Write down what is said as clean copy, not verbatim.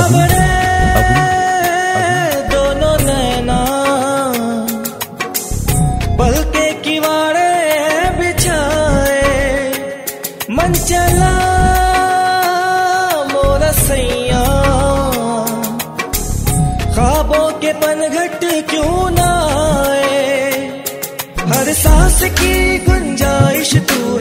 अबरे दोनों नैना पलके किवाड़े बिछाए, मन चला मोरा सैया, ख्वाबों के पनघट क्यों ना आए, हर सांस की गुंजाइश तू